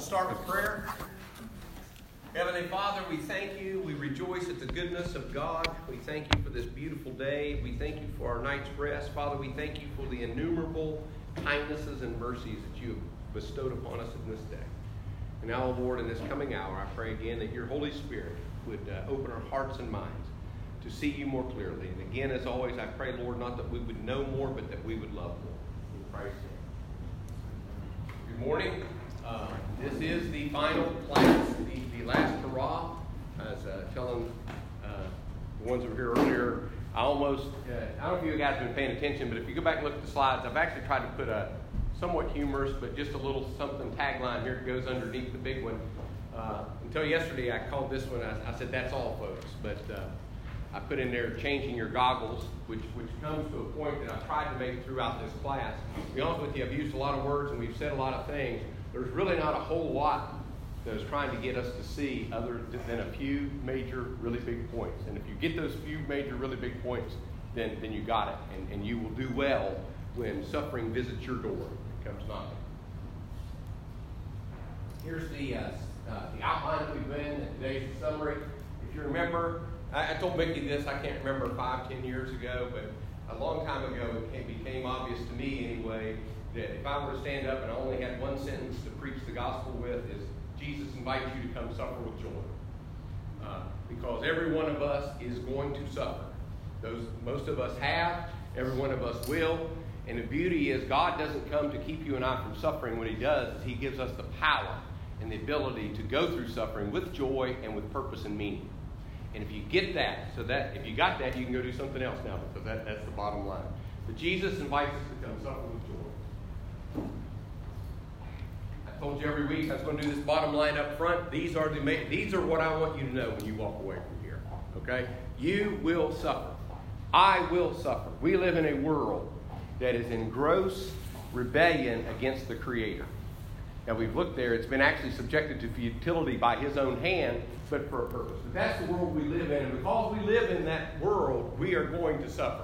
Let's start with prayer. Heavenly Father, we thank you. We rejoice at the goodness of God. We thank you for this beautiful day. We thank you for our night's rest. Father, we thank you for the innumerable kindnesses and mercies that you have bestowed upon us in this day. And now, Lord, in this coming hour, I pray again that your Holy Spirit would open our hearts and minds to see you more clearly. And again, as always, I pray, Lord, not that we would know more, but that we would love more. In Christ's name. Good morning. This is the final class, the last hurrah. I was telling the ones over here earlier, I don't know if you guys have been paying attention, but if you go back and look at the slides, I've actually tried to put a somewhat humorous, but just a little something tagline here that goes underneath the big one. Until yesterday, I called this one, I said, that's all, folks. But I put in there, changing your goggles, which comes to a point that I've tried to make throughout this class. To be honest with you, I've used a lot of words and we've said a lot of things. There's really not a whole lot that is trying to get us to see other than a few major, really big points. And if you get those few major, really big points, then you got it. And you will do well when suffering visits your door. It comes knocking. Here's the outline that we've been in today's summary. If you remember, I told Mickey this, I can't remember 5-10 years ago, but a long time ago it became obvious to me anyway that if I were to stand up and I only had one sentence to preach the gospel with is Jesus invites you to come suffer with joy. Because every one of us is going to suffer. Most of us have, every one of us will. And the beauty is God doesn't come to keep you and I from suffering. What he does is he gives us the power and the ability to go through suffering with joy and with purpose and meaning. And if you get that, if you got that, you can go do something else now, because that's the bottom line. But Jesus invites us to come suffer with joy. I told you every week I was going to do this bottom line up front. These are what I want you to know when you walk away from here. Okay? You will suffer. I will suffer. We live in a world that is in gross rebellion against the Creator. Now we've looked there. It's been actually subjected to futility by his own hand, but for a purpose. But that's the world we live in. And because we live in that world, we are going to suffer.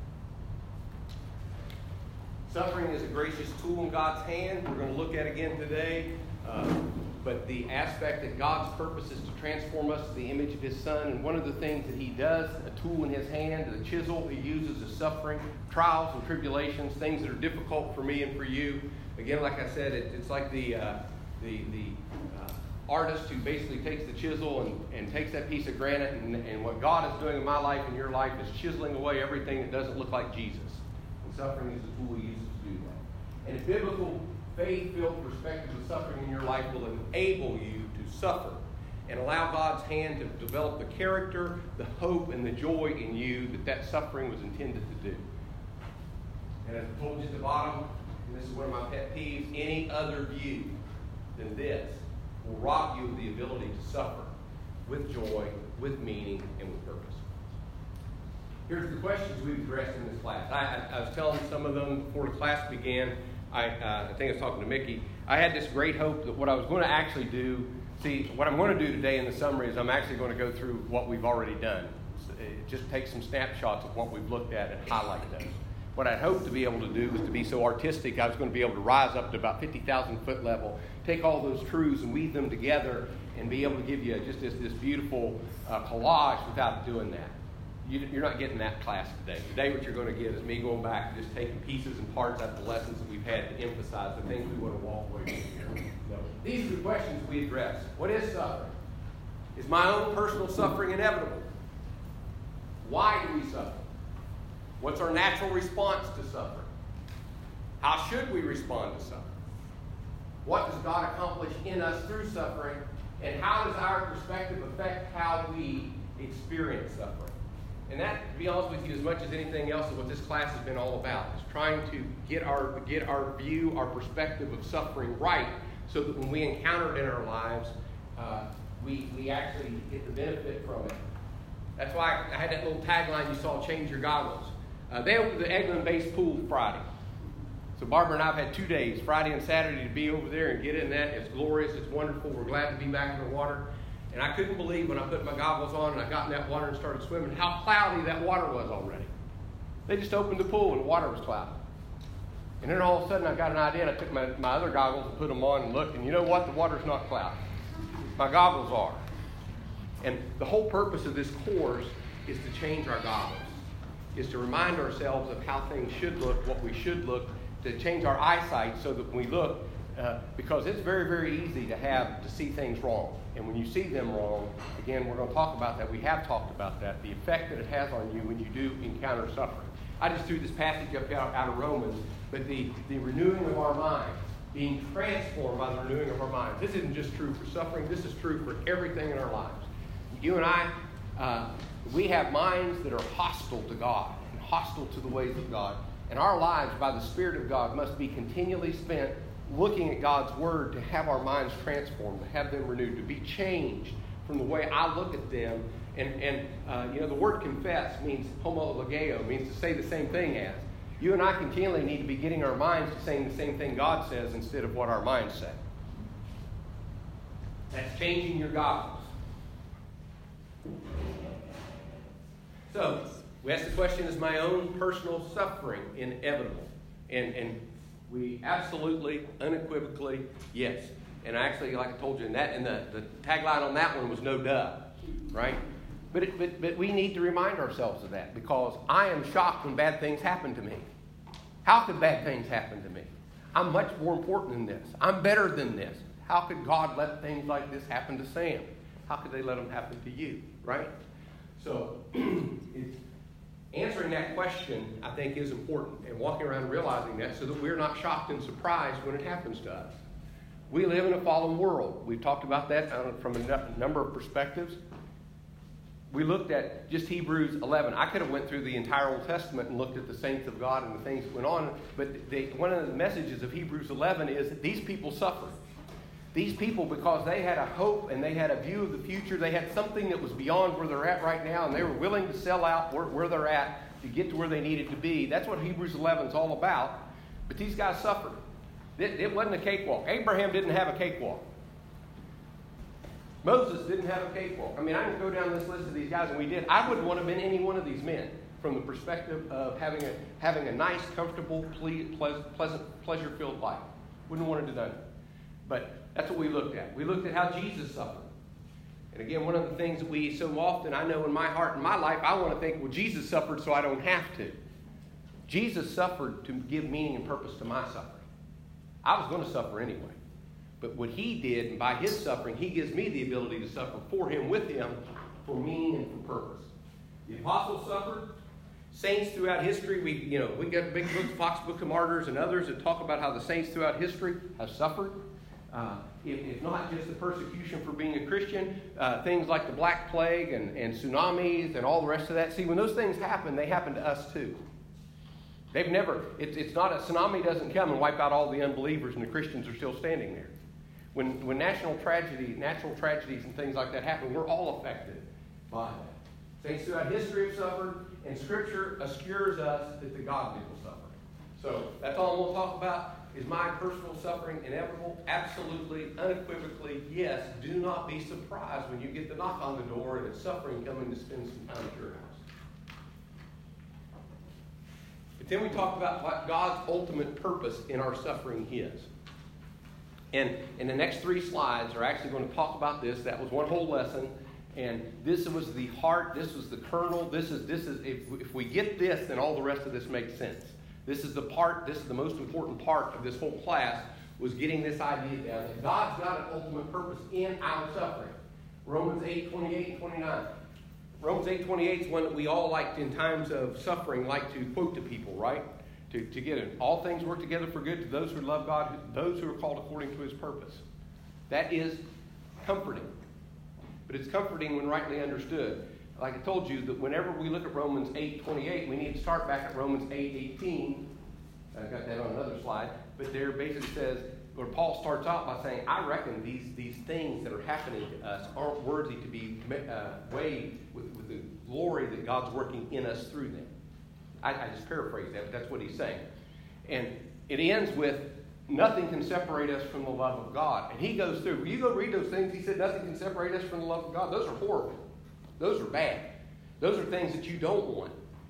Suffering is a gracious tool in God's hand. We're going to look at it again today. But the aspect that God's purpose is to transform us to the image of his Son. And one of the things that he does, a tool in his hand, the chisel he uses is suffering, trials and tribulations, things that are difficult for me and for you. Again, like I said, it's like the artist who basically takes the chisel and takes that piece of granite. And what God is doing in my life and your life is chiseling away everything that doesn't look like Jesus. Suffering is the tool he uses to do that. And a biblical, faith-filled perspective of suffering in your life will enable you to suffer and allow God's hand to develop the character, the hope, and the joy in you that suffering was intended to do. And as I told you at the bottom, and this is one of my pet peeves, any other view than this will rob you of the ability to suffer with joy, with meaning, and with purpose. Here's the questions we've addressed in this class. I was telling some of them before the class began. I think I was talking to Mickey. I had this great hope that what I was going to actually do, what I'm going to do today in the summary is I'm actually going to go through what we've already done. Just take some snapshots of what we've looked at and highlight those. What I'd hoped to be able to do was to be so artistic, I was going to be able to rise up to about 50,000 foot level, take all those truths and weave them together and be able to give you just this beautiful collage without doing that. You're not getting that class today. Today what you're going to get is me going back and just taking pieces and parts out of the lessons that we've had to emphasize the things we want to walk away from here. So, these are the questions we address. What is suffering? Is my own personal suffering inevitable? Why do we suffer? What's our natural response to suffering? How should we respond to suffering? What does God accomplish in us through suffering? And how does our perspective affect how we experience suffering? And that, to be honest with you, as much as anything else is what this class has been all about, is trying to get our view, our perspective of suffering right, so that when we encounter it in our lives, we actually get the benefit from it. That's why I had that little tagline you saw, change your goggles. They opened the Eglin-based pool Friday. So Barbara and I have had 2 days, Friday and Saturday, to be over there and get in that. It's glorious. It's wonderful. We're glad to be back in the water. And I couldn't believe when I put my goggles on and I got in that water and started swimming how cloudy that water was already. They just opened the pool and the water was cloudy. And then all of a sudden I got an idea, and I took my other goggles and put them on and looked, and you know what? The water's not cloudy. My goggles are. And the whole purpose of this course is to change our goggles, is to remind ourselves of how things should look, what we should look, to change our eyesight so that when we look, because it's very, very easy to see things wrong. And when you see them wrong, again, we're going to talk about that. We have talked about that, the effect that it has on you when you do encounter suffering. I just threw this passage up out of Romans, but the renewing of our minds, being transformed by the renewing of our minds. This isn't just true for suffering. This is true for everything in our lives. You and I, we have minds that are hostile to God and hostile to the ways of God. And our lives, by the Spirit of God, must be continually spent looking at God's Word to have our minds transformed, to have them renewed, to be changed from the way I look at them. And the word confess means homologeo, means to say the same thing as. You and I continually need to be getting our minds to saying the same thing God says instead of what our minds say. That's changing your goggles. So, we ask the question, is my own personal suffering inevitable? And we absolutely, unequivocally, yes. And actually, like I told you, and the tagline on that one was no duh, right? But we need to remind ourselves of that, because I am shocked when bad things happen to me. How could bad things happen to me? I'm much more important than this. I'm better than this. How could God let things like this happen to Sam? How could they let them happen to you, right? So, answering that question, I think, is important, and walking around realizing that so that we're not shocked and surprised when it happens to us. We live in a fallen world. We've talked about that from a number of perspectives. We looked at just Hebrews 11. I could have went through the entire Old Testament and looked at the saints of God and the things that went on, but one of the messages of Hebrews 11 is that these people suffered. These people, because they had a hope and they had a view of the future, they had something that was beyond where they're at right now, and they were willing to sell out where they're at to get to where they needed to be. That's what Hebrews 11 is all about. But these guys suffered. It wasn't a cakewalk. Abraham didn't have a cakewalk. Moses didn't have a cakewalk. I mean, I can go down this list of these guys, and we did. I wouldn't want to have been any one of these men from the perspective of having a nice, comfortable, pleasant, pleasure-filled life. Wouldn't want to do that. But that's what we looked at. We looked at how Jesus suffered. And again, one of the things that we so often, I know in my heart and my life, I want to think, well, Jesus suffered so I don't have to. Jesus suffered to give meaning and purpose to my suffering. I was going to suffer anyway. But what he did, and by his suffering, he gives me the ability to suffer for him, with him, for meaning and for purpose. The apostles suffered. Saints throughout history, we got big books, Fox Book of Martyrs and others that talk about how the saints throughout history have suffered. If not just the persecution for being a Christian, things like the Black Plague and tsunamis and all the rest of that. See, when those things happen, they happen to us too. They've never, it's not a tsunami doesn't come and wipe out all the unbelievers and the Christians are still standing there. When natural tragedies and things like that happen, we're all affected by that. Saints throughout history have suffered, and Scripture assures us that the godly will suffer. So that's all I'm going to talk about. Is my personal suffering inevitable? Absolutely, unequivocally, yes. Do not be surprised when you get the knock on the door and it's suffering coming to spend some time at your house. But then we talked about what God's ultimate purpose in our suffering is. And the next 3 slides are actually going to talk about this. That was one whole lesson. And this was the heart, this was the kernel, this is if we get this, then all the rest of this makes sense. This is the most important part of this whole class, was getting this idea down. That God's got an ultimate purpose in our suffering. Romans 8:28 and 29. Romans 8:28 is one that we all like in times of suffering like to quote to people, right? To get it. All things work together for good to those who love God, those who are called according to his purpose. That is comforting. But it's comforting when rightly understood. Like I told you, that whenever we look at Romans 8:28, we need to start back at Romans 8:18. I've got that on another slide. But there basically says, where Paul starts out by saying, I reckon these things that are happening to us aren't worthy to be weighed with the glory that God's working in us through them. I just paraphrase that, but that's what he's saying. And it ends with, nothing can separate us from the love of God. And he goes through, you go read those things, he said nothing can separate us from the love of God. Those are horrible. Those are bad. Those are things that you don't want.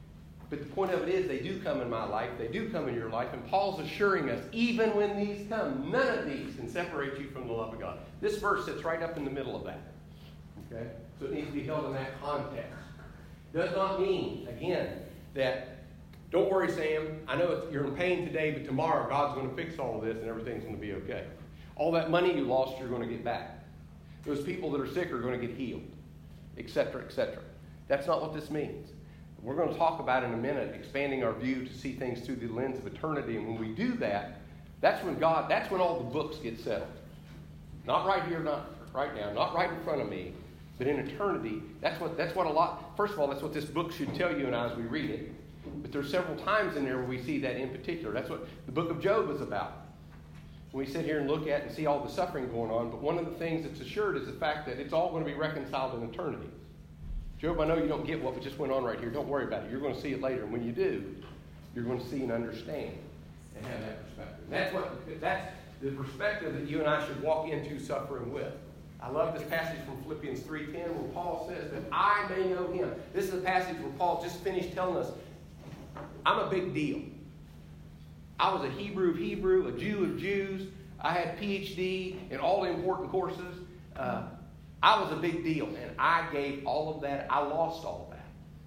But the point of it is, they do come in my life, they do come in your life, and Paul's assuring us, even when these come, none of these can separate you from the love of God. This verse sits right up in the middle of that. Okay? So it needs to be held in that context. Does not mean, again, that, don't worry, Sam, I know you're in pain today, but tomorrow God's going to fix all of this and everything's going to be okay. All that money you lost, you're going to get back. Those people that are sick are going to get healed, etc., etc. That's not what this means. We're going to talk about in a minute expanding our view to see things through the lens of eternity. And when we do that, that's when all the books get settled. Not right here, not right now, not right in front of me, but in eternity. That's what first of all, that's what this book should tell you and I as we read it. But there's several times in there where we see that in particular. That's what the book of Job is about. We sit here and look at and see all the suffering going on, but one of the things that's assured is the fact that it's all going to be reconciled in eternity. Job, I know you don't get what just went on right here. Don't worry about it. You're going to see it later. And when you do, you're going to see and understand and have that perspective. That's the perspective that you and I should walk into suffering with. I love this passage from Philippians 3:10 where Paul says that I may know him. This is a passage where Paul just finished telling us, I'm a big deal. I was a Hebrew of Hebrew, a Jew of Jews. I had PhD in all the important courses. I was a big deal, and I gave all of that. I lost all of that.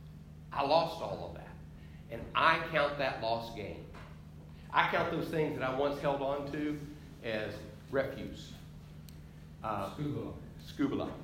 And I count that loss gain. I count those things that I once held on to as refuse. Scuba life.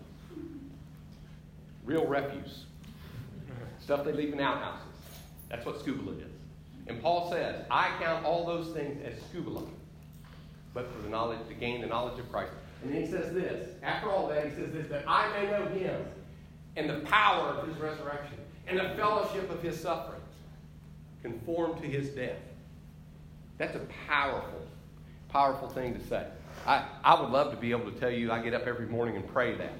Real refuse. Stuff they leave in outhouses. That's what scuba is. And Paul says, I count all those things as scuba life, but for the knowledge, to gain the knowledge of Christ. And then he says this, after all that, he says this, that I may know him and the power of his resurrection and the fellowship of his sufferings, conformed to his death. That's a powerful, powerful thing to say. I would love to be able to tell you I get up every morning and pray that.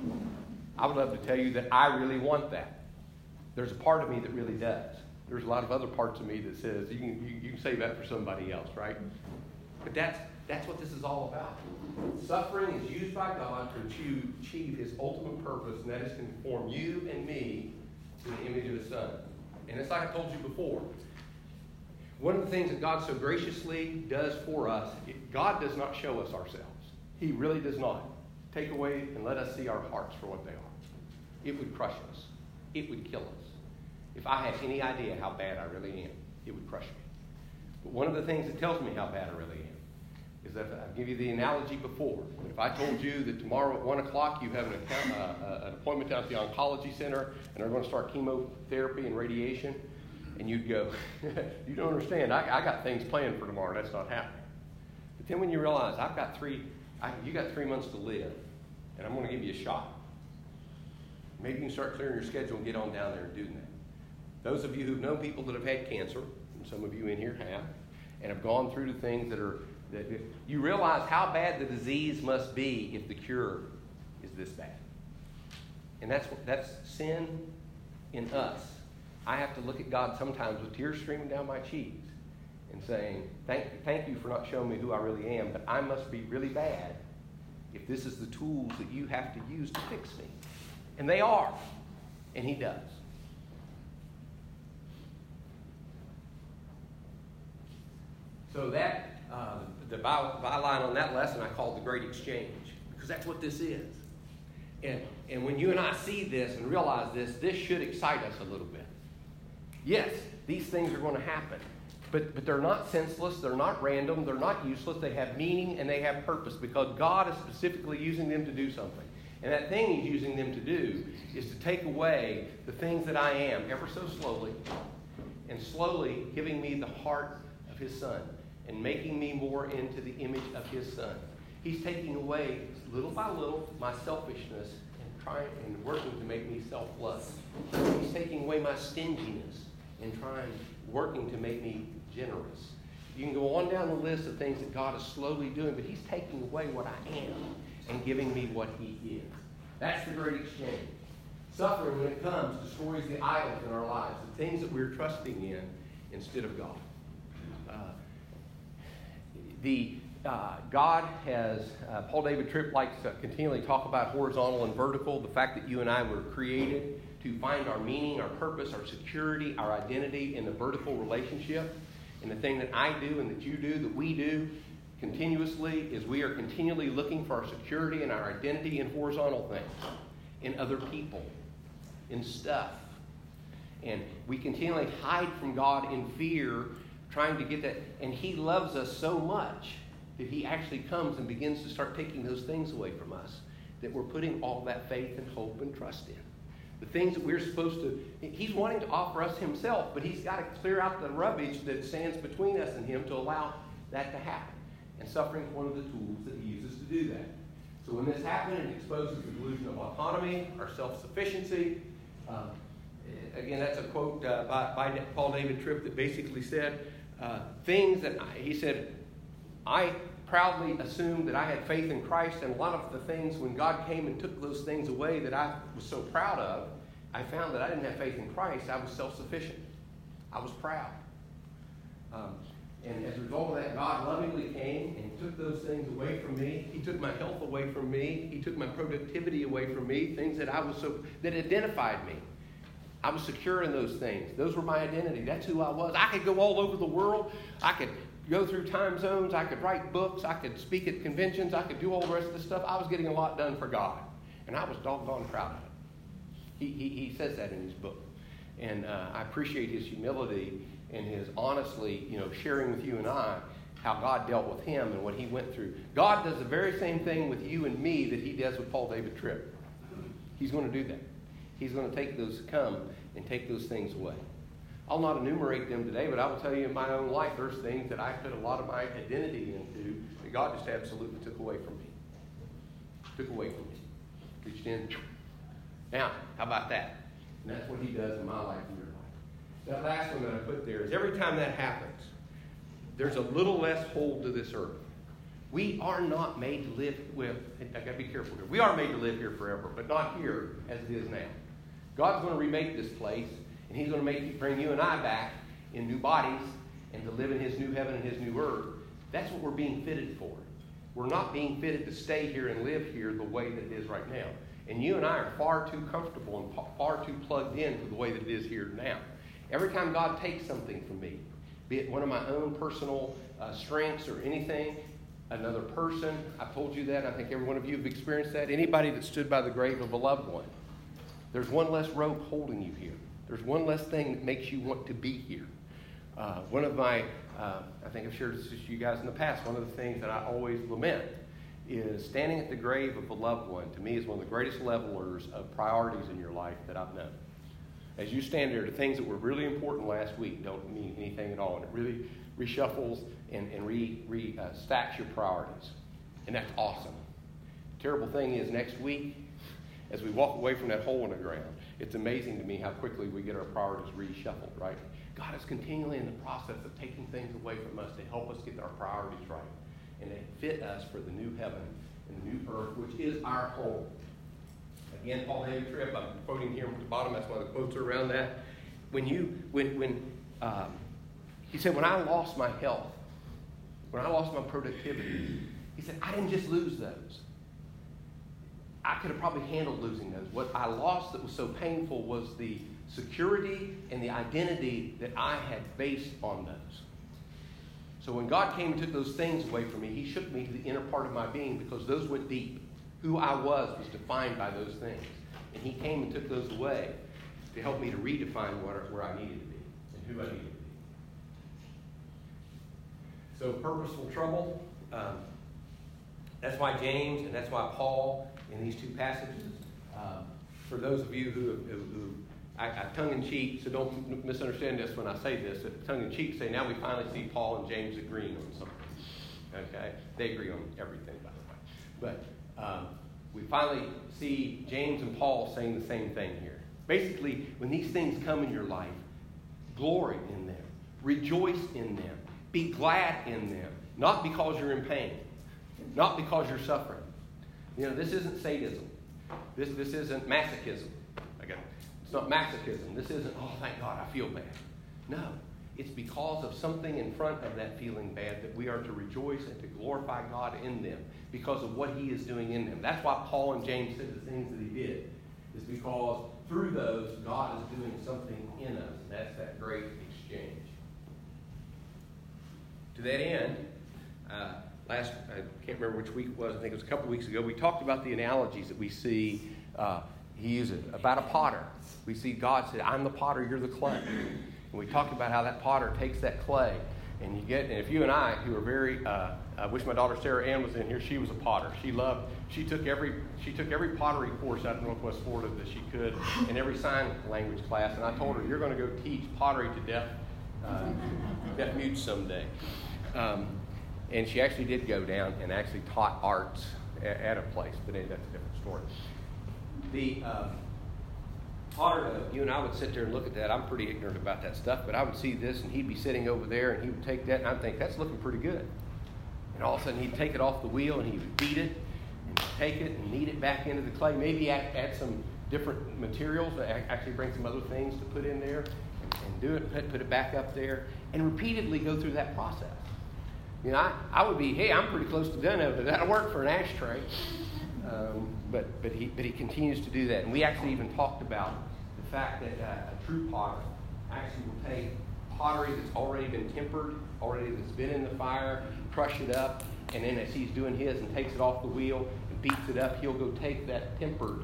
I would love to tell you that I really want that. There's a part of me that really does. There's a lot of other parts of me that says, you can save that for somebody else, right? But that's what this is all about. Suffering is used by God to achieve his ultimate purpose, and that is to conform you and me to the image of his Son. And it's like I told you before. One of the things that God so graciously does for us, God does not show us ourselves. He really does not. Take away and let us see our hearts for what they are. It would crush us. It would kill us. If I had any idea how bad I really am, it would crush me. But one of the things that tells me how bad I really am is that I'll give you the analogy before. But if I told you that tomorrow at 1 o'clock you have an appointment down at the oncology center and they're going to start chemotherapy and radiation, and you'd go, you don't understand, I got things planned for tomorrow, that's not happening. But then when you realize you got 3 months to live, and I'm going to give you a shot. Maybe you can start clearing your schedule and get on down there and do that. Those of you who've known people that have had cancer, and some of you in here have, and have gone through the things that you realize how bad the disease must be if the cure is this bad. And that's sin in us. I have to look at God sometimes with tears streaming down my cheeks and saying, thank you for not showing me who I really am, but I must be really bad if this is the tools that you have to use to fix me. And they are. And he does. So that, the byline on that lesson I called the Great Exchange, because that's what this is. And when you and I see this and realize this should excite us a little bit. Yes, these things are going to happen. But they're not senseless, they're not random, they're not useless, they have meaning and they have purpose because God is specifically using them to do something. And that thing he's using them to do is to take away the things that I am ever so slowly, and slowly giving me the heart of his Son and making me more into the image of his Son. He's taking away, little by little, my selfishness and trying and working to make me selfless. He's taking away my stinginess and working to make me generous. You can go on down the list of things that God is slowly doing, but he's taking away what I am and giving me what he is. That's the great exchange. Suffering, when it comes, destroys the idols in our lives, the things that we're trusting in instead of God. God has, Paul David Tripp likes to continually talk about horizontal and vertical, the fact that you and I were created to find our meaning, our purpose, our security, our identity in the vertical relationship. And the thing that I do and that you do, that we do continuously, is we are continually looking for our security and our identity in horizontal things, in other people, in stuff. And we continually hide from God in fear, trying to get that. And He loves us so much that He actually comes and begins to start taking those things away from us that we're putting all that faith and hope and trust in. The things that we're supposed to, He's wanting to offer us Himself, but He's got to clear out the rubbish that stands between us and Him to allow that to happen. And suffering is one of the tools that He uses to do that. So when this happens, it exposes the delusion of autonomy, our self-sufficiency. Again, that's a quote by Paul David Tripp that basically said, he said, I proudly assumed that I had faith in Christ, and a lot of the things, when God came and took those things away that I was so proud of, I found that I didn't have faith in Christ. I was self-sufficient. I was proud. And as a result of that, God lovingly came and took those things away from me. He took my health away from me. He took my productivity away from me, things that that identified me. I was secure in those things. Those were my identity. That's who I was. I could go all over the world. I could go through time zones. I could write books. I could speak at conventions. I could do all the rest of the stuff. I was getting a lot done for God. And I was doggone proud of it. He says that in his book. And I appreciate his humility and his honestly, sharing with you and I how God dealt with him and what he went through. God does the very same thing with you and me that He does with Paul David Tripp. He's going to do that. He's going to take those things away. I'll not enumerate them today, but I will tell you in my own life, there's things that I put a lot of my identity into that God just absolutely took away from me. Reached in. Now, how about that? And that's what He does in my life and your life. That last one that I put there is every time that happens, there's a little less hold to this earth. We are not made to live with, I got to be careful here. We are made to live here forever, but not here as it is now. God's going to remake this place, and He's going to bring you and I back in new bodies and to live in His new heaven and His new earth. That's what we're being fitted for. We're not being fitted to stay here and live here the way that it is right now. And you and I are far too comfortable and far too plugged into the way that it is here now. Every time God takes something from me, be it one of my own personal strengths or anything, another person, I've told you that, I think every one of you have experienced that. Anybody that stood by the grave of a loved one, there's one less rope holding you here. There's one less thing that makes you want to be here. One of my, I think I've shared this with you guys in the past, one of the things that I always lament is standing at the grave of a loved one, to me, is one of the greatest levelers of priorities in your life that I've known. As you stand there, the things that were really important last week don't mean anything at all. And it really reshuffles and stacks your priorities. And that's awesome. The terrible thing is next week, as we walk away from that hole in the ground, it's amazing to me how quickly we get our priorities reshuffled, right? God is continually in the process of taking things away from us to help us get our priorities right and to fit us for the new heaven and the new earth, which is our home. Again, Paul David Tripp, I'm quoting here at the bottom, that's why the quotes are around that. He said, when I lost my health, when I lost my productivity, he said, I didn't just lose those. I could have probably handled losing those. What I lost that was so painful was the security and the identity that I had based on those. So when God came and took those things away from me, He shook me to the inner part of my being because those went deep. Who I was defined by those things. And He came and took those away to help me to redefine where I needed to be and who I needed to be. So purposeful trouble, that's why James and that's why Paul in these two passages, for those of you who I tongue-in-cheek, so don't misunderstand this when I say this, tongue-in-cheek say, now we finally see Paul and James agreeing on something. Okay? They agree on everything, by the way. But we finally see James and Paul saying the same thing here. Basically, when these things come in your life, glory in them. Rejoice in them. Be glad in them. Not because you're in pain. Not because you're suffering. This isn't sadism. This isn't masochism. It's not masochism. This isn't, oh, thank God, I feel bad. No. It's because of something in front of that feeling bad that we are to rejoice and to glorify God in them because of what he is doing in them. That's why Paul and James said the things that he did. Is because through those, God is doing something in us. That's that great exchange. To that end, I can't remember which week it was. I think it was a couple weeks ago. We talked about the analogies that we see. He uses about a potter. We see God said, "I'm the potter, you're the clay." And we talked about how that potter takes that clay, and if you and I, who are very, I wish my daughter Sarah Ann was in here. She was a potter. She took every pottery course out of Northwest Florida that she could, and every sign language class. And I told her, "You're going to go teach pottery to deaf mutes someday." And she actually did go down and actually taught arts at a place, but anyway, that's a different story. The potter, you and I would sit there and look at that. I'm pretty ignorant about that stuff, but I would see this, and he'd be sitting over there, and he would take that, and I'd think, that's looking pretty good. And all of a sudden, he'd take it off the wheel, and he would beat it, and take it, and knead it back into the clay. Maybe add some different materials, actually bring some other things to put in there, and do it, put it back up there, and repeatedly go through that process. You know, I would be, hey, I'm pretty close to done over. That'll work for an ashtray. But he continues to do that. And we actually even talked about the fact that a true potter actually will take pottery that's already been tempered, that's been in the fire, crush it up, and then as he's doing his and takes it off the wheel and beats it up, he'll go take that tempered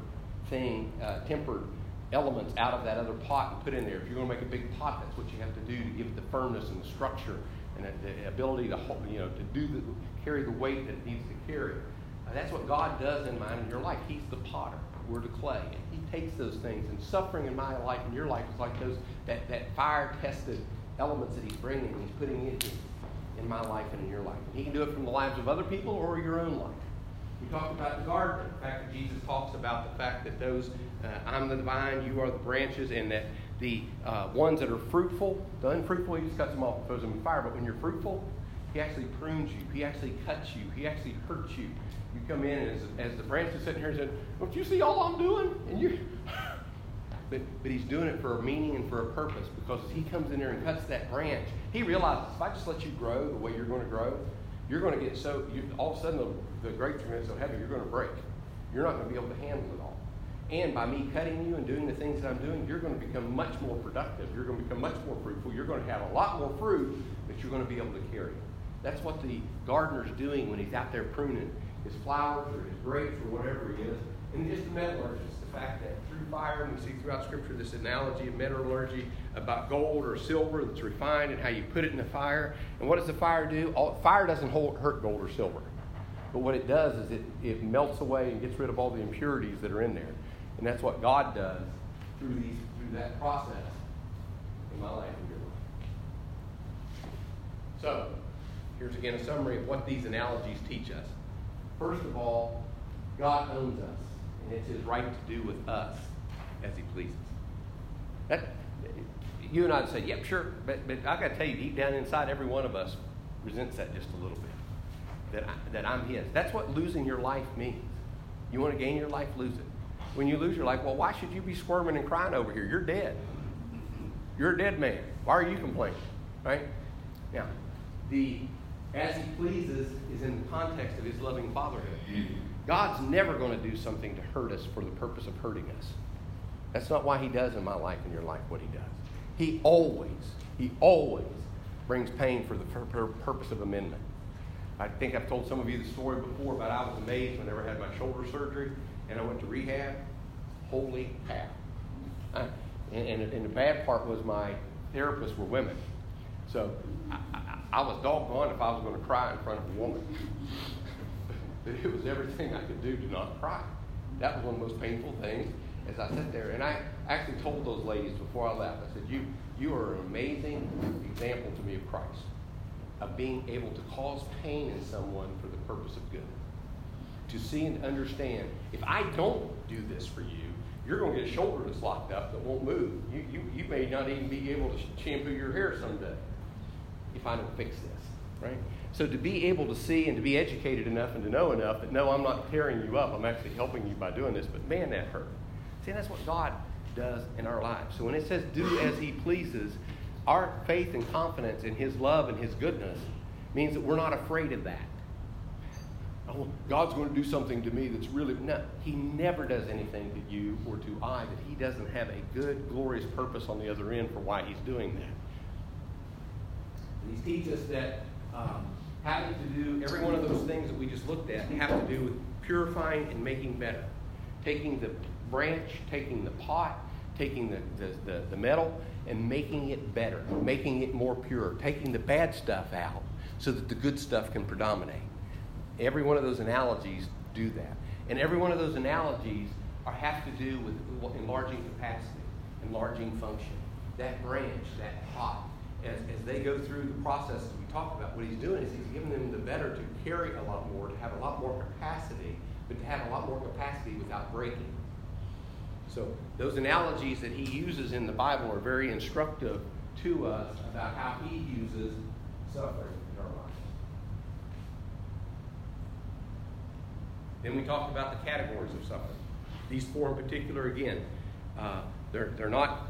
elements out of that other pot and put in there. If you're going to make a big pot, that's what you have to do to give it the firmness and the structure and the ability to hold, to carry the weight that it needs to carry. That's what God does in mine and your life. He's the potter. We're the clay. And he takes those things. And suffering in my life and your life is like that fire-tested elements that he's bringing and he's putting in my life and in your life. And he can do it from the lives of other people or your own life. We talked about the gardener. The fact that Jesus talks about the fact that I'm the vine, you are the branches, and that the ones that are fruitful, the unfruitful, he just cuts them off and throws them in fire. But when you're fruitful, he actually prunes you. He actually cuts you. He actually hurts you. You come in, and as the branch is sitting here and said, "Don't you see all I'm doing?" And you, but he's doing it for a meaning and for a purpose, because as he comes in there and cuts that branch, he realizes if I just let you grow the way you're going to grow, you're going to get all of a sudden the grapes are going to get so heavy you're going to break. You're not going to be able to handle it all. And by me cutting you and doing the things that I'm doing, you're going to become much more productive. You're going to become much more fruitful. You're going to have a lot more fruit that you're going to be able to carry. That's what the gardener's doing when he's out there pruning his flowers or his grapes or whatever he is. And just the metallurgist, the fact that through fire, and we see throughout Scripture this analogy of metallurgy about gold or silver that's refined and how you put it in the fire. And what does the fire do? Fire doesn't hurt gold or silver. But what it does is it melts away and gets rid of all the impurities that are in there. And that's what God does through that process in my life and your life. So, here's again a summary of what these analogies teach us. First of all, God owns us, and it's his right to do with us as he pleases. You and I would say, yep, sure, but I got to tell you, deep down inside, every one of us resents that just a little bit, that I'm his. That's what losing your life means. You want to gain your life, lose it. When you lose your life, well, why should you be squirming and crying over here? You're dead. You're a dead man. Why are you complaining? Right? Now, as he pleases is in the context of his loving fatherhood. God's never going to do something to hurt us for the purpose of hurting us. That's not why he does in my life and your life what he does. He always brings pain for the purpose of amendment. I think I've told some of you the story before about I was amazed whenever I had my shoulder surgery and I went to rehab. Holy cow. And the bad part was my therapists were women. So I was doggone if I was going to cry in front of a woman. But it was everything I could do to not cry. That was one of the most painful things as I sat there. And I actually told those ladies before I left, I said, you are an amazing example to me of Christ, of being able to cause pain in someone for the purpose of good. To see and understand, if I don't do this for you, you're going to get a shoulder that's locked up that won't move. You may not even be able to shampoo your hair someday if I don't fix this, right? So to be able to see and to be educated enough and to know enough that, no, I'm not tearing you up. I'm actually helping you by doing this. But man, that hurt. See, that's what God does in our lives. So when it says do as he pleases, our faith and confidence in His love and His goodness means that we're not afraid of that. Oh, God's going to do something to me that's really... No, He never does anything to you or to I that He doesn't have a good, glorious purpose on the other end for why He's doing that. And He teaches us that having to do every one of those things that we just looked at have to do with purifying and making better. Taking the branch, taking the pot, taking the metal, and making it better, making it more pure, taking the bad stuff out so that the good stuff can predominate. Every one of those analogies do that. And every one of those analogies have to do with enlarging capacity, enlarging function. That branch, that pot, as they go through the process that we talked about, what He's doing is He's giving them the better to carry a lot more, to have a lot more capacity, but to have a lot more capacity without breaking. So those analogies that He uses in the Bible are very instructive to us about how He uses suffering in our lives. Then we talked about the categories of suffering. These four in particular, again, they're not...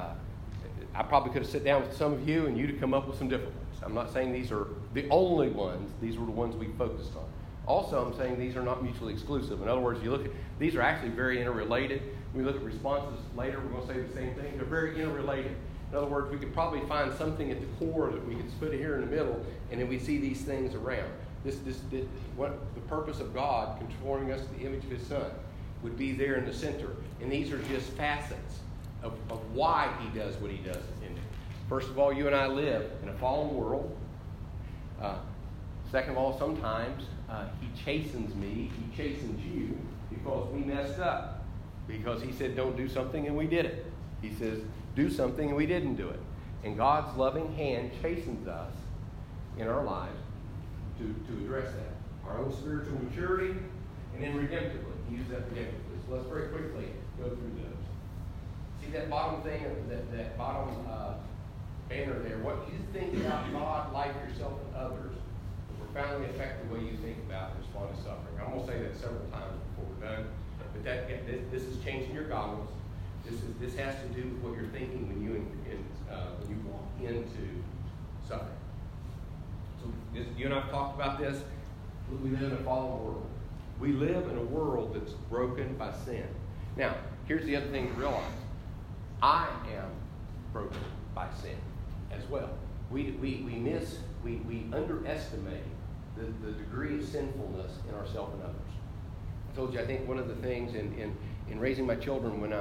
I probably could have sat down with some of you and you to come up with some different ones. I'm not saying these are the only ones. These were the ones we focused on. Also, I'm saying these are not mutually exclusive. In other words, you look at these are actually very interrelated. When we look at responses later, we're going to say the same thing. They're very interrelated. In other words, we could probably find something at the core that we could put here in the middle, and then we see these things around. What the purpose of God conforming us to the image of His Son would be there in the center. And these are just facets of why He does what He does in it. First of all, you and I live in a fallen world. Second of all, sometimes He chastens me, He chastens you because we messed up. Because He said don't do something and we did it. He says do something and we didn't do it. And God's loving hand chastens us in our lives to address that. Our own spiritual maturity and then redemptively. He used that redemptively. So let's very quickly go through those. See that bottom thing, that bottom banner there? What you think about God, life, yourself, and others will profoundly affect the way you think about and respond to suffering. I'm going to say that several times before we're done. But this is changing your goggles. This has to do with what you're thinking when you walk into suffering. So you and I have talked about this. We live in a fallen world. We live in a world that's broken by sin. Now, here's the other thing to realize. I am broken by sin as well. We underestimate the degree of sinfulness in ourselves and others. I told you, I think one of the things in raising my children when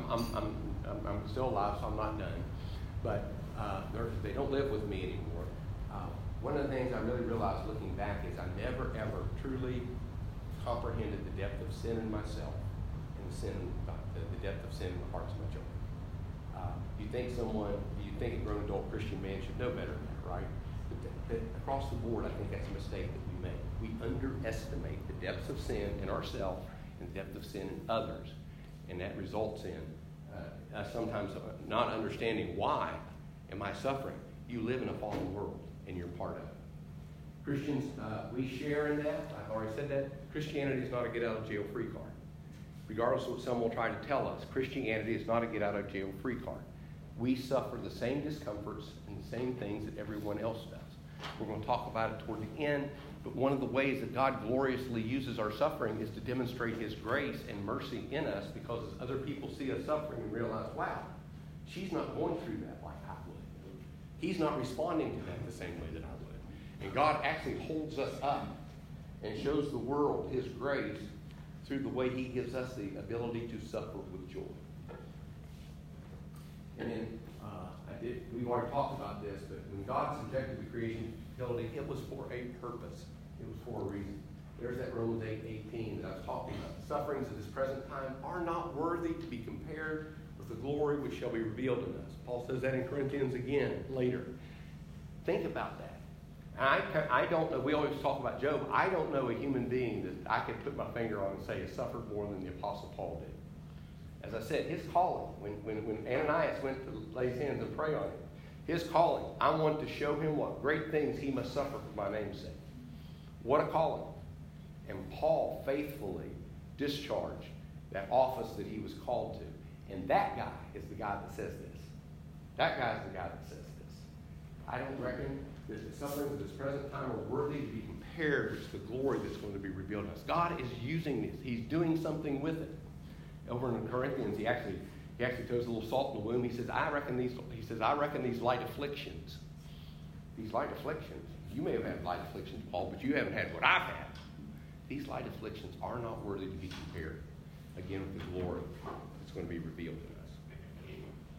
I'm still alive, so I'm not done, but they don't live with me anymore. One of the things I really realized looking back is I never ever truly comprehended the depth of sin in myself and the depth of sin in the hearts of my children. You think a grown adult Christian man should know better than that, right? But across the board, I think that's a mistake that we make. We underestimate the depths of sin in ourselves and the depth of sin in others. And that results in us sometimes not understanding why am I suffering. You live in a fallen world, and you're part of it. Christians, we share in that. I've already said that. Christianity is not a get-out-of-jail-free card. Regardless of what some will try to tell us, Christianity is not a get-out-of-jail-free card. We suffer the same discomforts and the same things that everyone else does. We're going to talk about it toward the end, but one of the ways that God gloriously uses our suffering is to demonstrate His grace and mercy in us, because as other people see us suffering and realize, wow, she's not going through that like I would. He's not responding to that the same way that I would. And God actually holds us up and shows the world His grace through the way He gives us the ability to suffer with joy. And then, we've already talked about this, but when God subjected the creation to futility, it was for a purpose. It was for a reason. There's that Romans 8:18 that I was talking about. The sufferings of this present time are not worthy to be compared with the glory which shall be revealed in us. Paul says that in Corinthians again later. Think about that. I don't know, we always talk about Job. I don't know a human being that I could put my finger on and say has suffered more than the Apostle Paul did. As I said, his calling, when Ananias went to lay his hands and pray on him, his calling, I want to show him what great things he must suffer for my name's sake. What a calling. And Paul faithfully discharged that office that he was called to. And that guy is the guy that says this. That guy is the guy that says this. I don't reckon that the sufferings of this present time are worthy to be compared with the glory that's going to be revealed in us. God is using this. He's doing something with it. Over in Corinthians, he actually throws a little salt in the wound. He says, I reckon these light afflictions. These light afflictions. You may have had light afflictions, Paul, but you haven't had what I've had. These light afflictions are not worthy to be compared, again, with the glory that's going to be revealed in us.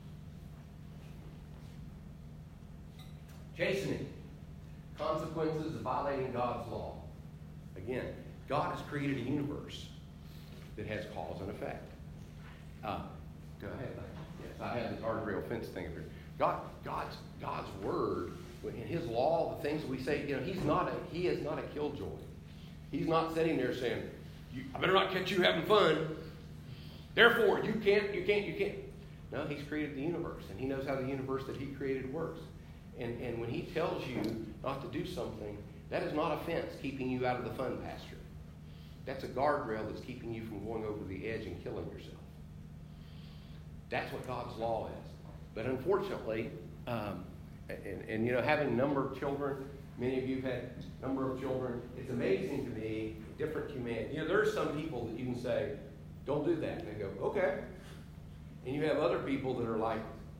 Chastening. Consequences of violating God's law. Again, God has created a universe that has cause and effect. Go ahead. Yes, I have the guardrail fence thing up here. God's word, in His law, the things we say, He is not a killjoy. He's not sitting there saying, I better not catch you having fun. Therefore, you can't. No, He's created the universe, and He knows how the universe that He created works. And when He tells you not to do something, that is not a fence keeping you out of the fun pasture. That's a guardrail that's keeping you from going over the edge and killing yourself. That's what God's law is. But unfortunately, having a number of children, many of you have had a number of children, it's amazing to me, different humanity. There are some people that you can say, don't do that. And they go, okay. And you have other people that are like,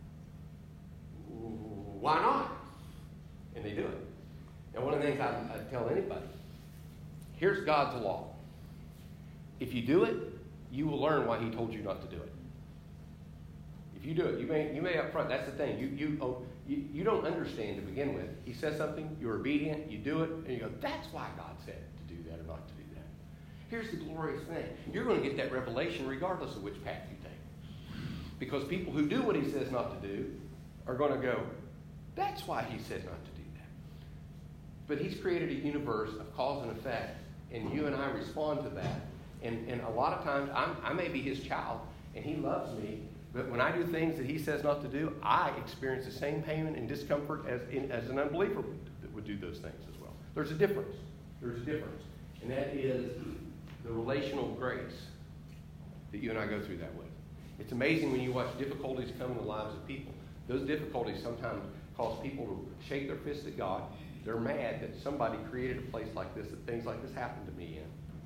why not? And they do it. And one of the things I tell anybody, here's God's law. If you do it, you will learn why He told you not to do it. If you do it, you may up front. That's the thing. You don't understand to begin with. He says something, you're obedient, you do it, and you go, that's why God said to do that or not to do that. Here's the glorious thing. You're going to get that revelation regardless of which path you take. Because people who do what He says not to do are going to go, that's why He said not to do that. But He's created a universe of cause and effect, and you and I respond to that. And a lot of times, I may be His child, and He loves me, but when I do things that He says not to do, I experience the same pain and discomfort as an unbeliever would do those things as well. There's a difference. And that is the relational grace that you and I go through that with. It's amazing when you watch difficulties come in the lives of people. Those difficulties sometimes cause people to shake their fists at God. They're mad that somebody created a place like this, that things like this happened to me in.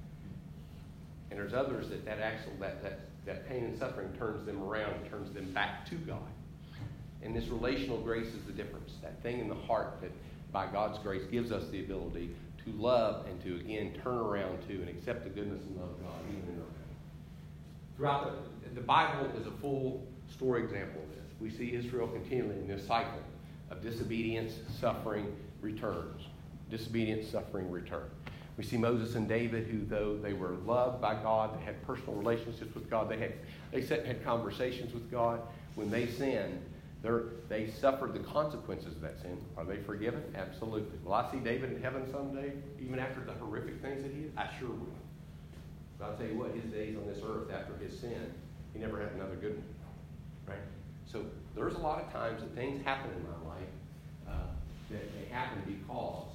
And there's others that pain and suffering turns them around and turns them back to God. And this relational grace is the difference. That thing in the heart that by God's grace gives us the ability to love and to, again, turn around to and accept the goodness and love of God even in our pain. Throughout the Bible is a full story example of this. We see Israel continually in this cycle of disobedience, suffering, returns. Disobedience, suffering, return. We see Moses and David, who, though they were loved by God, they had personal relationships with God, they had conversations with God. When they sinned, they suffered the consequences of that sin. Are they forgiven? Absolutely. Will I see David in heaven someday, even after the horrific things that he did? I sure will. But I'll tell you what, his days on this earth after his sin, he never had another good one. Right? So there's a lot of times that things happen in my life that they happen because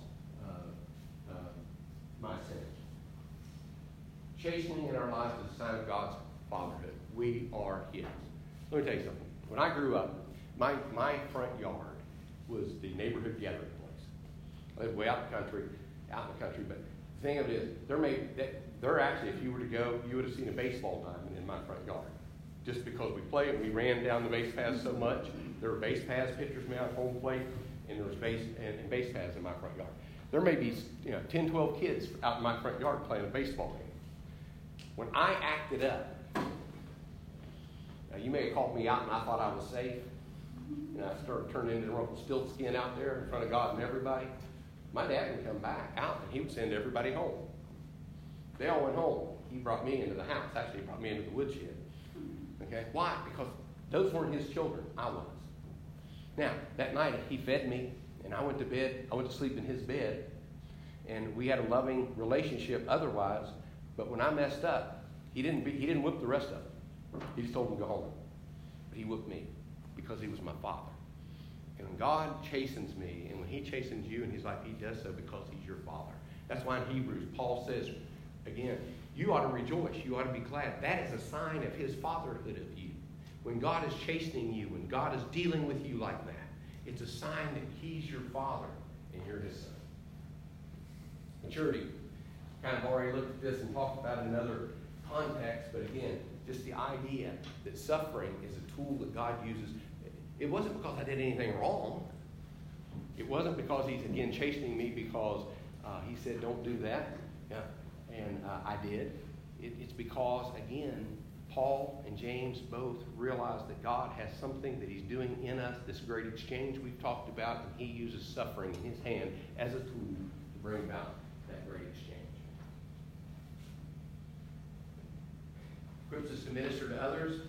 my sin. Chastening in our lives is a sign of God's fatherhood. We are His. Let me tell you something. When I grew up, my front yard was the neighborhood gathering place. I lived way out in the country, but the thing of it is, there actually, if you were to go, you would have seen a baseball diamond in my front yard. Just because we played and we ran down the base paths so much, there were base paths, pitchers mound, home plate, and there was base paths in my front yard. There may be 10, 12 kids out in my front yard playing a baseball game. When I acted up, now you may have called me out and I thought I was safe, and I started turning into Uncle Stiltskin out there in front of God and everybody. My dad would come back out and he would send everybody home. They all went home. He brought me into the house. Actually, he brought me into the woodshed. Okay? Why? Because those weren't his children. I was. Now, that night he fed me. And I went to bed. I went to sleep in his bed. And we had a loving relationship otherwise. But when I messed up, he didn't whip the rest of them. He just told them to go home. But he whipped me because he was my father. And when God chastens me, and when he chastens you in his life, he does so because he's your father. That's why in Hebrews, Paul says, again, you ought to rejoice. You ought to be glad. That is a sign of his fatherhood of you. When God is chastening you, when God is dealing with you like that, It's a sign that he's your Father and you're his son. Maturity. Kind of already looked at this and talked about it in another context, but again, just the idea that suffering is a tool that God uses. It wasn't because I did anything wrong. It wasn't because he's, again, chastening me because he said, don't do that. Yeah. And I did. It's because, again, Paul and James both realized that God has something that he's doing in us, this great exchange we've talked about, and he uses suffering in his hand as a tool to bring about that great exchange. Equips us to minister to others.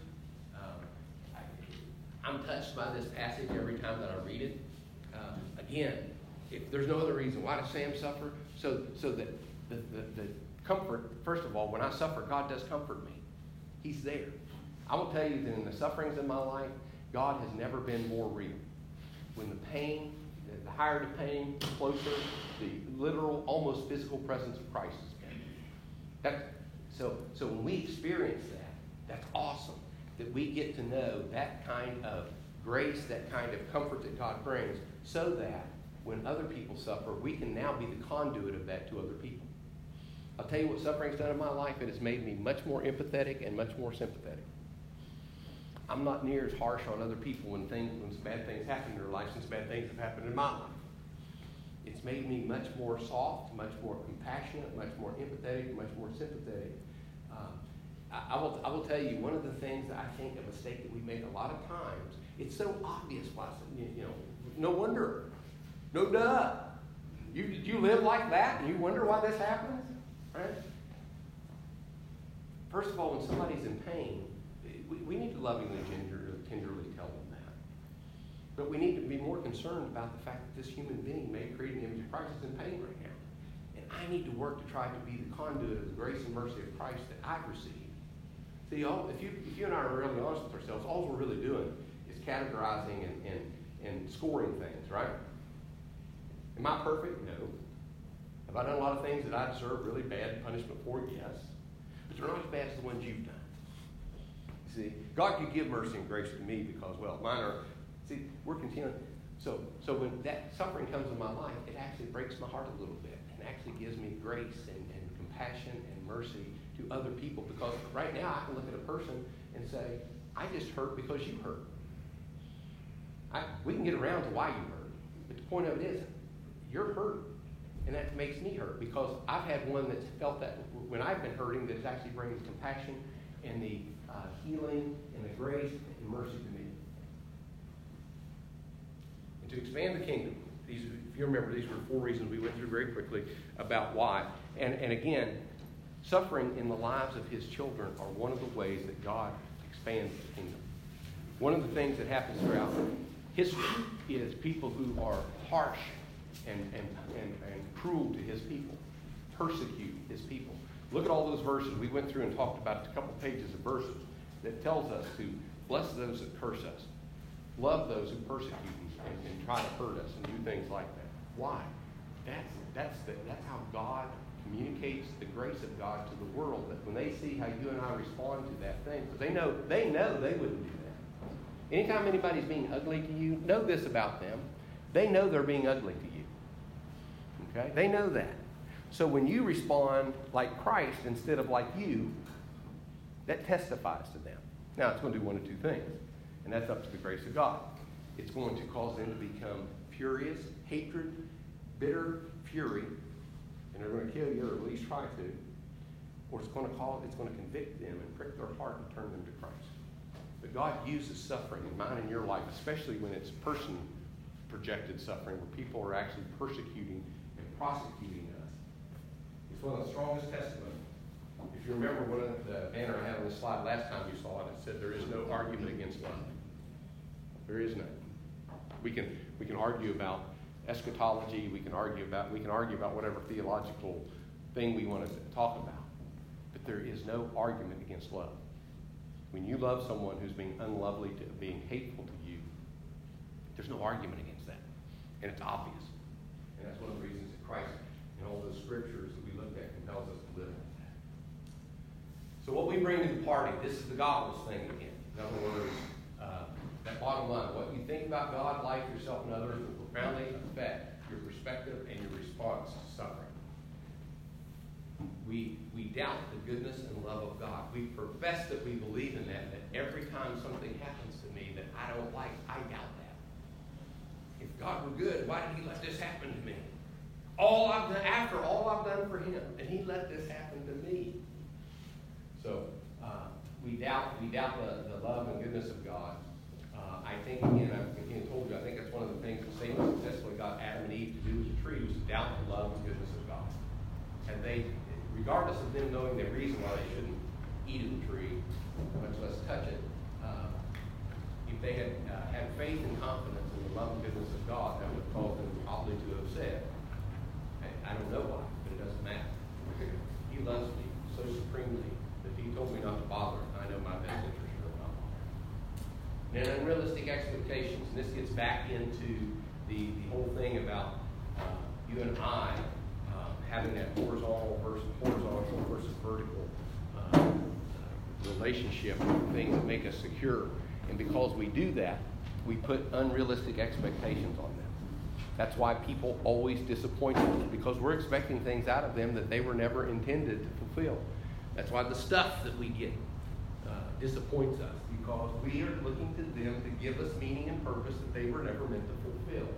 I'm touched by this passage every time that I read it. Again, if there's no other reason, why does Sam suffer? So that the comfort, first of all, when I suffer, God does comfort me. He's there. I will tell you that in the sufferings in my life, God has never been more real. When the pain, the higher the pain, the closer the literal, almost physical presence of Christ has been. So when we experience that, that's awesome. That we get to know that kind of grace, that kind of comfort that God brings, so that when other people suffer, we can now be the conduit of that to other people. I'll tell you what suffering's done in my life. It has made me much more empathetic and much more sympathetic. I'm not near as harsh on other people when bad things happen in their life since bad things have happened in my life. It's made me much more soft, much more compassionate, much more empathetic, much more sympathetic. I will tell you, one of the things that I think a mistake that we make a lot of times, it's so obvious why, no wonder, no duh. You live like that and you wonder why this happens, right? First of all, when somebody's in pain, we need to lovingly, tenderly tell them that. But we need to be more concerned about the fact that this human being, made created in the image of Christ, is in pain right now. And I need to work to try to be the conduit of the grace and mercy of Christ that I've received. See, if you and I are really honest with ourselves, all we're really doing is categorizing and scoring things, right? Am I perfect? No. Have I done a lot of things that I deserve really bad punishment for? Yes. But they're not as bad as the ones you've done. See, God could give mercy and grace to me because, well, mine are, see, we're continuing. So when that suffering comes in my life, it actually breaks my heart a little bit and actually gives me grace and compassion and mercy to other people, because right now I can look at a person and say, I just hurt because you hurt. We can get around to why you hurt, but the point of it is, you're hurt, and that makes me hurt because I've had one that's felt that when I've been hurting, that is actually bringing compassion and the healing and the grace and mercy to me. And to expand the kingdom, if you remember, these were 4 reasons we went through very quickly about why. And again, suffering in the lives of his children are one of the ways that God expands the kingdom. One of the things that happens throughout history is people who are harsh and cruel to his people, persecute his people. Look at all those verses. We went through and talked about a couple pages of verses that tells us to bless those that curse us, love those who persecute us and try to hurt us and do things like that. Why? That's how God communicates the grace of God to the world, that when they see how you and I respond to that thing, because they know they wouldn't do that. Anytime anybody's being ugly to you, know this about them. They know they're being ugly to you. Okay? They know that. So when you respond like Christ instead of like you, that testifies to them. Now, it's going to do one of 2 things, and that's up to the grace of God. It's going to cause them to become furious, hatred, bitter, fury, and they're going to kill you, or at least try to. Or it's going to convict them and prick their heart and turn them to Christ. But God uses suffering in mine and your life, especially when it's person-projected suffering, where people are actually persecuting and prosecuting us. It's one of the strongest testimonies. If you remember one of the banner I had on the slide last time you saw it, it said there is no argument against love. There is none. We can argue about eschatology. We can argue about whatever theological thing we want to talk about. But there is no argument against love. When you love someone who's being unlovely, being hateful to you, there's no argument against that. And it's obvious. And that's one of the reasons that Christ, in all those scriptures that we looked at, compels us to live like that. So what we bring to the party, this is the goggles thing again. Another one of those That bottom line, what you think about God, life, yourself, and others will profoundly affect your perspective and your response to suffering. We doubt the goodness and love of God. We profess that we believe in that every time something happens to me that I don't like, I doubt that. If God were good, why did he let this happen to me? After all I've done for him, and he let this happen to me. So we doubt the love and goodness of God. I think, again, I told you, I think that's one of the things that Satan successfully got Adam and Eve to do with the tree, was to doubt the love and goodness of God. And they, regardless of them knowing the reason why they shouldn't eat of the tree, much less touch it, if they had had faith and confidence in the love and goodness of God, that would cause them probably to have said, I don't know why, but it doesn't matter. He loves me so supremely that if he told me not to bother, I know my best interest will not bother. And then unrealistic expectations, and this gets back into the whole thing about you and I having that horizontal versus vertical relationship with things that make us secure. And because we do that, we put unrealistic expectations on them. That's why people always disappoint us, because we're expecting things out of them that they were never intended to fulfill. That's why the stuff that we get disappoints us, because we are looking to them to give us meaning and purpose that they were never meant to fulfill.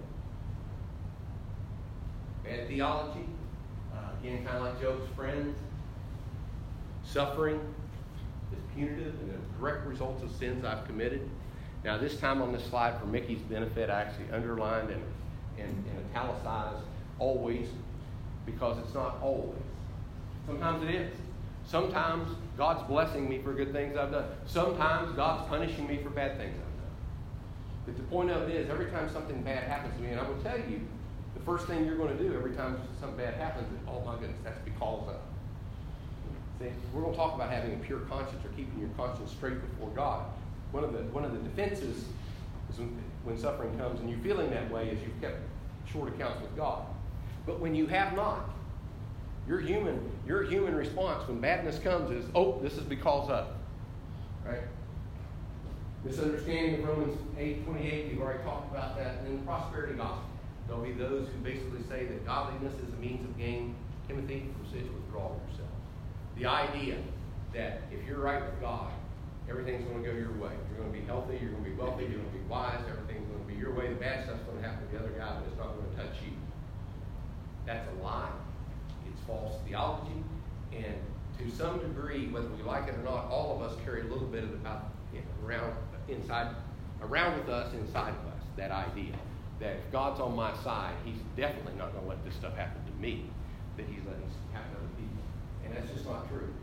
Bad theology, again, kind of like Job's friends. Suffering is punitive and a direct result of sins I've committed. Now, this time on this slide, for Mickey's benefit, I actually underlined and italicized always, because it's not always. Sometimes it is. Sometimes God's blessing me for good things I've done. Sometimes God's punishing me for bad things I've done. But the point of it is, every time something bad happens to me, and I will tell you, the first thing you're going to do every time something bad happens is, oh my goodness, that's because of. See, we're going to talk about having a pure conscience, or keeping your conscience straight before God. One of the defenses is when suffering comes and you're feeling that way, is you've kept short accounts with God. But when you have not, your human response when badness comes is, oh, this is because of. Right? Misunderstanding of Romans 8:28, we've already talked about that. And then the prosperity gospel. There'll be those who basically say that godliness is a means of gain. Timothy, from such withdraw yourself. The idea that if you're right with God, everything's going to go your way. You're going to be healthy, you're going to be wealthy, you're going to be wise, everything's going to be your way. The bad stuff's going to happen to the other guy, but it's not going to touch you. That's a lie. It's false theology. And to some degree, whether we like it or not, all of us carry a little bit of it around with us, inside of us, that idea that if God's on my side, he's definitely not going to let this stuff happen to me, that he's letting it happen to other people. And that's just not true.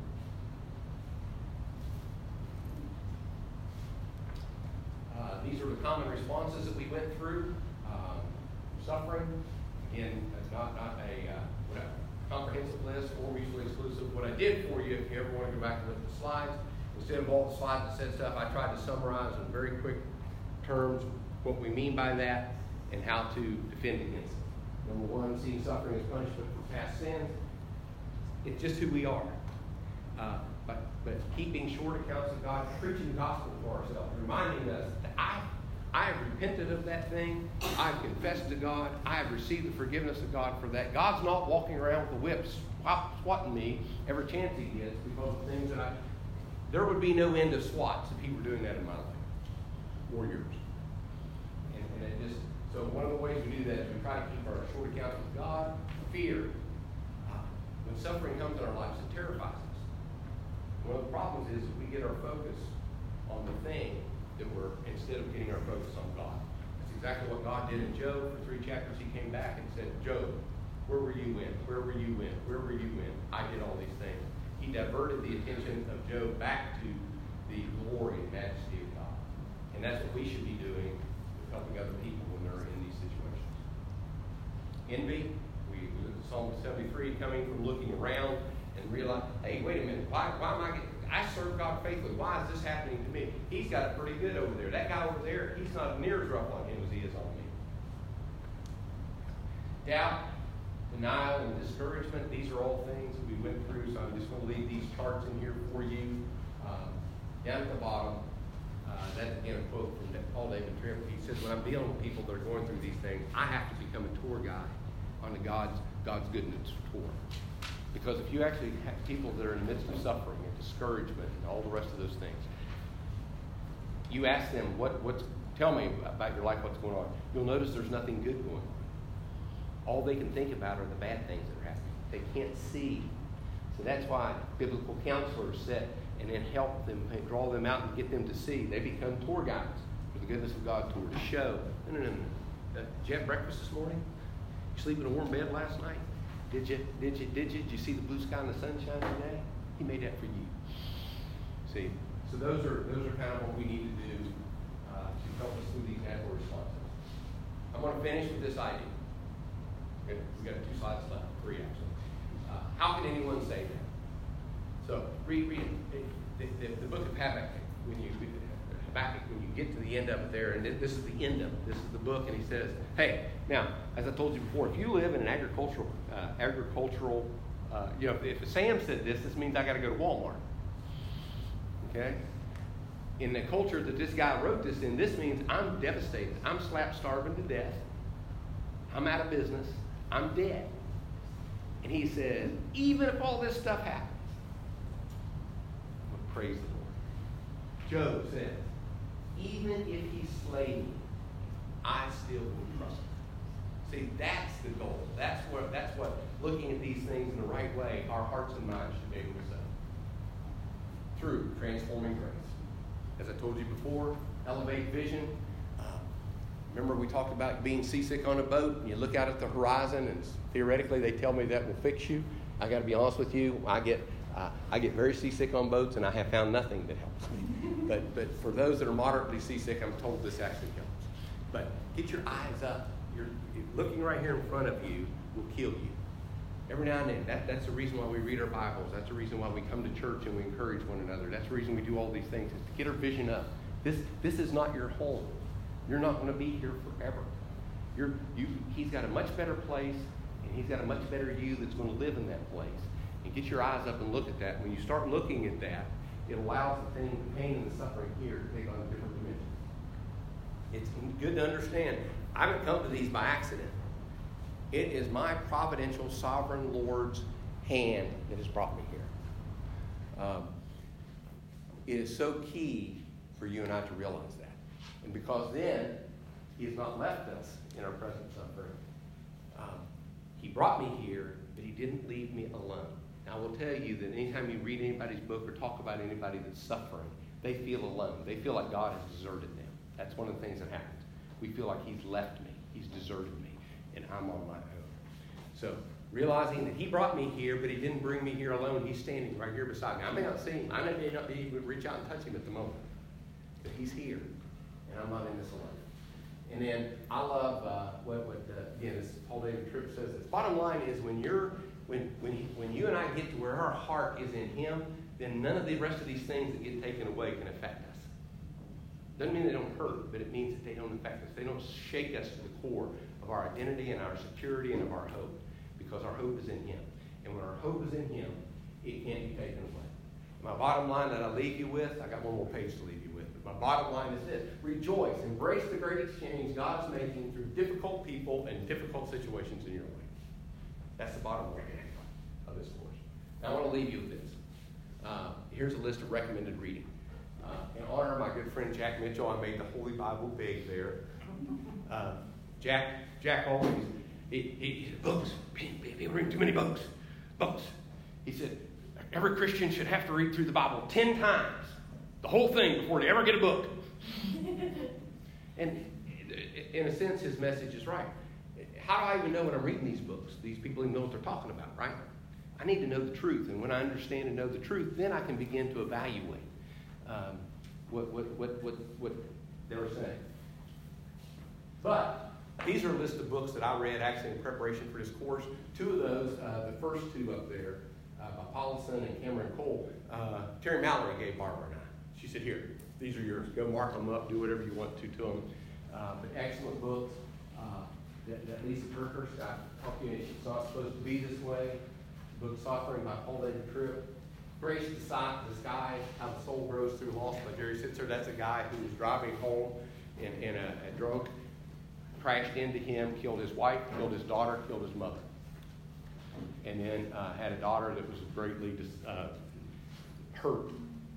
These are the common responses that we went through. Suffering, again, that's not a comprehensive list or mutually exclusive. What I did for you, if you ever want to go back and look at the slides, instead of all the slides that said stuff, I tried to summarize in very quick terms what we mean by that and how to defend against it. Number one, seeing suffering as punishment for past sins. It's just who we are. But keeping short accounts of God, preaching the gospel to ourselves, reminding us that I have repented of that thing. I've confessed to God. I have received the forgiveness of God for that. God's not walking around with a whip swatting me every chance he gets because of things that there would be no end of swats if he were doing that in my life or yours. And it just, so one of the ways we do that is we try to keep our short accounts with God. Fear. When suffering comes in our lives, it terrifies us. One of the problems is that we get our focus on the thing that instead of getting our focus on God. That's exactly what God did in Job. For 3 chapters, he came back and said, Job, where were you when? Where were you when? Where were you when? I did all these things. He diverted the attention of Job back to the glory and majesty of God. And that's what we should be doing with helping other people when they're in these situations. Envy. We look at Psalm 73, coming from looking around and realize, hey, wait a minute, why am I I serve God faithfully. Why is this happening to me? He's got it pretty good over there. That guy over there, he's not near as rough on him as he is on me. Doubt, denial, and discouragement, these are all things that we went through, so I'm just going to leave these charts in here for you. Down at the bottom, That's again a quote from Paul David Tripp. He says, when I'm dealing with people that are going through these things, I have to become a tour guide on the God's Goodness tour. Because if you actually have people that are in the midst of suffering and discouragement and all the rest of those things, you ask them, tell me about your life, what's going on. You'll notice there's nothing good going on. All they can think about are the bad things that are happening. They can't see. So that's why biblical counselors sit and then help them, draw them out and get them to see. They become tour guides for the Goodness of God tour to show. No. Did you have breakfast this morning? You sleep in a warm bed last night? Did you you see the blue sky and the sunshine today? He made that for you. See? So those are kind of what we need to do to help us through these natural responses. I'm going to finish with this idea. Okay, we've got 2 slides left, 3 actually. How can anyone say that? So read the book of Habakkuk when you get to the end of it there, and this is the end of it. This is the book, and he says, hey, now, as I told you before, if you live in an agricultural, if Sam said this means I got to go to Walmart. Okay? In the culture that this guy wrote this in, this means I'm devastated. I'm starving to death. I'm out of business. I'm dead. And he says, even if all this stuff happens, I'm going to praise the Lord. Job says, even if he slay me, I still will trust him. See, that's the goal. That's what looking at these things in the right way, our hearts and minds should be able to say. Through transforming grace. As I told you before, elevate vision. Remember we talked about being seasick on a boat, and you look out at the horizon, and theoretically they tell me that will fix you. I got to be honest with you, I get very seasick on boats, and I have found nothing that helps me. But for those that are moderately seasick, I'm told this actually helps. But get your eyes up. You're looking right here in front of you will kill you. Every now and then, that's the reason why we read our Bibles. That's the reason why we come to church and we encourage one another. That's the reason we do all these things, is to get our vision up. This is not your home. You're not going to be here forever. He's got a much better place, and he's got a much better you that's going to live in that place. And get your eyes up and look at that. When you start looking at that, it allows the pain and the suffering here to take on a different dimension. It's good to understand. I haven't come to these by accident. It is my providential, sovereign Lord's hand that has brought me here. It is so key for you and I to realize that. And because then, he has not left us in our present suffering. He brought me here, but he didn't leave me alone. Now, I will tell you that anytime you read anybody's book or talk about anybody that's suffering, they feel alone. They feel like God has deserted them. That's one of the things that happens. We feel like he's left me. He's deserted me. And I'm on my own. So, realizing that he brought me here, but he didn't bring me here alone. He's standing right here beside me. I may not see him. I may not be able to reach out and touch him at the moment. But he's here. And I'm not in this alone. And then I love again, as Paul David Tripp says this. Bottom line is when you and I get to where our heart is in him, then none of the rest of these things that get taken away can affect us. Doesn't mean they don't hurt, but it means that they don't affect us. They don't shake us to the core of our identity and our security and of our hope, because our hope is in him. And when our hope is in him, it can't be taken away. My bottom line that I leave you with, I got one more page to leave you with, but my bottom line is this: rejoice, embrace the great exchange God is making through difficult people and difficult situations in your life. That's the bottom line of this course. Now I want to leave you with this. Here's a list of recommended reading. In honor of my good friend Jack Mitchell, I made the Holy Bible big there. Jack always, he said, books. People read too many books. Books. He said, every Christian should have to read through the Bible 10 times, the whole thing, before they ever get a book. And in a sense, his message is right. How do I even know when I'm reading these books? These people even know what they're talking about, right? I need to know the truth. And when I understand and know the truth, then I can begin to evaluate what they were saying. But these are a list of books that I read actually in preparation for this course. 2 of those, the first 2 up there, by Paulson and Cameron Cole, Terry Mallory gave Barbara and I. She said, here, these are yours. Go mark them up, do whatever you want to them. But excellent books. That Lisa Kirkhurst, I talked to you, it's not supposed to be this way. The book Suffering by Paul David Tripp. Grace Disguised, How the Soul Grows Through Loss by Jerry Sitzer. That's a guy who was driving home in a drunk, crashed into him, killed his wife, killed his daughter, killed his mother. And then had a daughter that was greatly hurt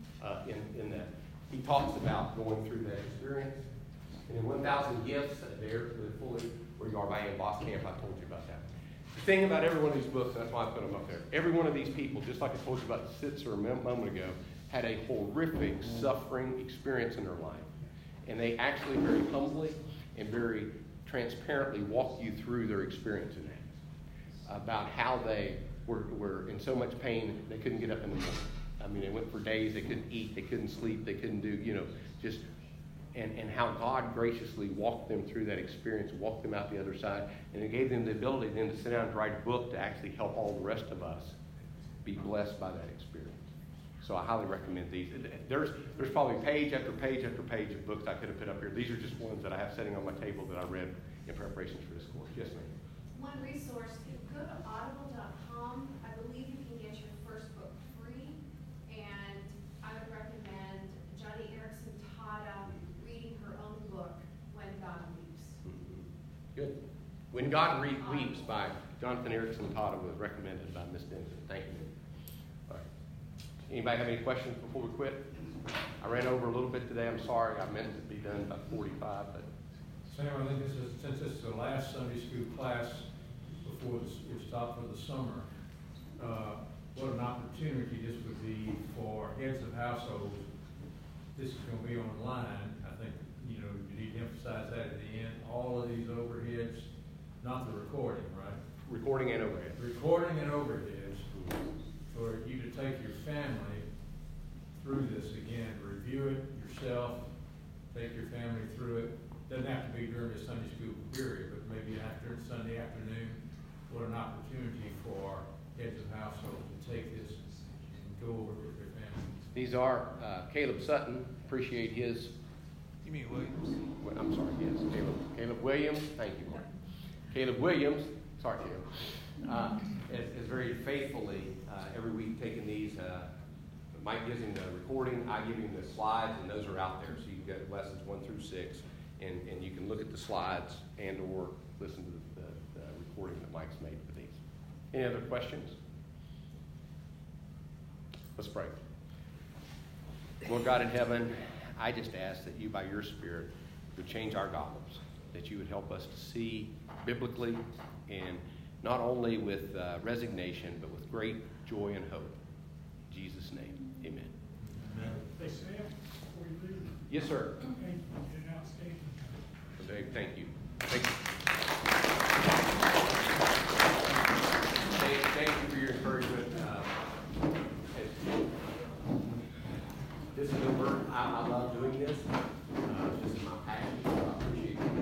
in that. He talks about going through that experience. And in 1,000 Gifts, there to live fully where you are by Ann Voskamp, I told you about that. The thing about every one of these books, and that's why I put them up there, every one of these people, just like I told you about Sitzer a moment ago, had a horrific suffering experience in their life. And they actually very humbly and very transparently walk you through their experience in that. About how they were in so much pain they couldn't get up in the morning. I mean, they went for days, they couldn't eat, they couldn't sleep, they couldn't do, just, and how God graciously walked them through that experience, walked them out the other side, and it gave them the ability then to sit down and write a book to actually help all the rest of us be blessed by that experience. So I highly recommend these. There's probably page after page after page of books I could have put up here. These are just ones that I have sitting on my table that I read in preparation for this course. Yes, ma'am. One resource, if you go to audible.com, I believe you can get your first book free, and I would recommend Joni Eareckson Tada reading her own book, When God Weeps. Mm-hmm. Good. When God Weeps by Jonathan Erickson Tada was recommended by Miss Denton. Thank you. All right. Anybody have any questions before we quit? I ran over a little bit today. I'm sorry. I meant to be done by 45, but. Sam, I think since this is the last Sunday school class before we stop for the summer, what an opportunity this would be for heads of households. This is going to be online. I think, you need to emphasize that at the end. All of these overheads, not the recording, right? Recording and overhead. Recording and overheads for you to take your family through this again, review it yourself, take your family through it. Doesn't have to be during the Sunday school period, but maybe after Sunday afternoon. What an opportunity for heads of household to take this and go over it with their family. These are Caleb Sutton. Appreciate his. You mean Williams? I'm sorry, yes, Caleb Williams. Thank you, Mark. Caleb Williams, sorry, Caleb, is very faithfully every week taking these. Mike gives him the recording, I give him the slides, and those are out there. So you can get lessons 1 through 6, and you can look at the slides and or listen to the recording that Mike's made for these. Any other questions? Let's pray. Lord God in heaven, I just ask that you, by your Spirit, would change our goggles, that you would help us to see biblically and not only with resignation, but with great joy and hope. In Jesus' name, amen. They say it before you leave. Yes, sir. Okay, you did an outstanding job. Dave, thank you. Thank you. Dave, thank you for your encouragement. This is the work. I love doing this. This is my passion. So I appreciate you